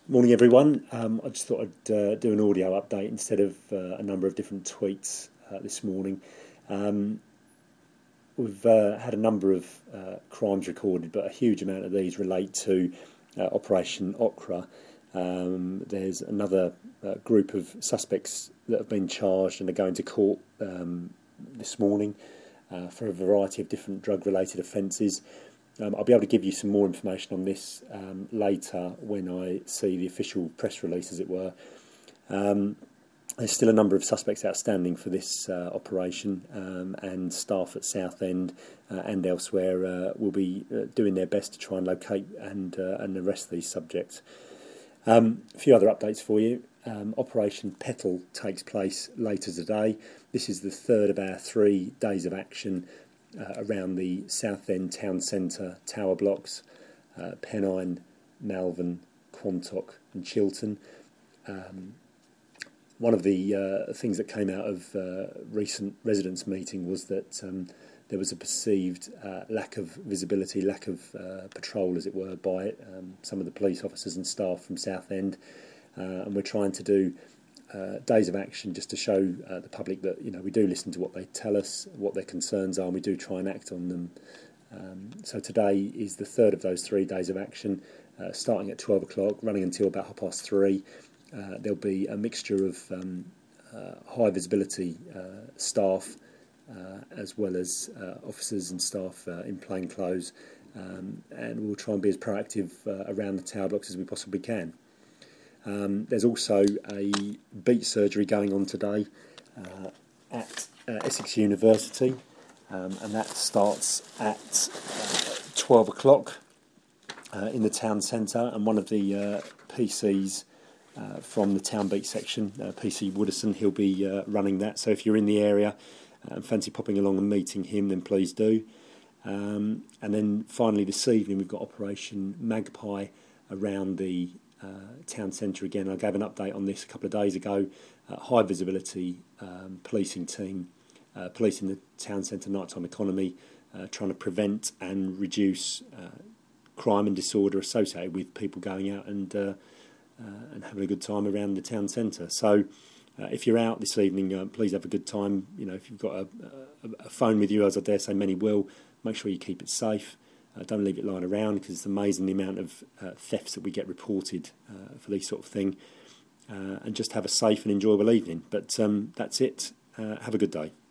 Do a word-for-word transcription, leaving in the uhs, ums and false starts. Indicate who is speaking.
Speaker 1: Morning, everyone. Um, I just thought I'd uh, do an audio update instead of uh, a number of different tweets uh, this morning. Um, we've uh, had a number of uh, crimes recorded, but a huge amount of these relate to uh, Operation Okra. Um, there's another uh, group of suspects that have been charged and are going to court um, this morning uh, for a variety of different drug-related offences. Um, I'll be able to give you some more information on this um, later when I see the official press release, as it were. Um, there's still a number of suspects outstanding for this uh, operation, um, and staff at Southend uh, and elsewhere uh, will be uh, doing their best to try and locate and, uh, and arrest these subjects. Um, a few other updates for you. Um, Operation Petal takes place later today. This is the third of our three days of action Uh, around the Southend Town Centre tower blocks, uh, Pennine, Malvern, Quantock and Chiltern. Um, one of the uh, things that came out of uh, recent residents' meeting was that um, there was a perceived uh, lack of visibility, lack of uh, patrol, as it were, by um, some of the police officers and staff from Southend, uh, and we're trying to do Uh, days of action just to show uh, the public that, you know, we do listen to what they tell us, what their concerns are, and we do try and act on them. Um, so today is the third of those three days of action, uh, starting at twelve o'clock, running until about half past three. Uh, there'll be a mixture of um, uh, high visibility uh, staff uh, as well as uh, officers and staff uh, in plain clothes, um, and we'll try and be as proactive uh, around the tower blocks as we possibly can. Um, there's also a beat surgery going on today uh, at uh, Essex University, um, and that starts at uh, twelve o'clock uh, in the town centre, and one of the uh, P Cs uh, from the town beat section, uh, P C Wooderson, he'll be uh, running that. So if you're in the area uh, and fancy popping along and meeting him, then please do. Um, and then finally this evening we've got Operation Magpie around the Uh, town centre again. I gave an update on this a couple of days ago. Uh, high visibility um, policing team, uh, policing the town centre nighttime economy, uh, trying to prevent and reduce uh, crime and disorder associated with people going out and uh, uh, and having a good time around the town centre. So uh, if you're out this evening, uh, please have a good time. You know, if you've got a, a, a phone with you, as I dare say many will, make sure you keep it safe. Uh, don't leave it lying around, because it's amazing the amount of uh, thefts that we get reported uh, for these sort of thing. Uh, and just have a safe and enjoyable evening. But um, that's it. Uh, have a good day.